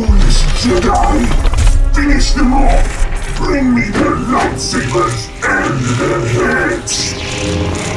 Foolish Jedi! Finish them off! Bring me the lightsabers and the heads!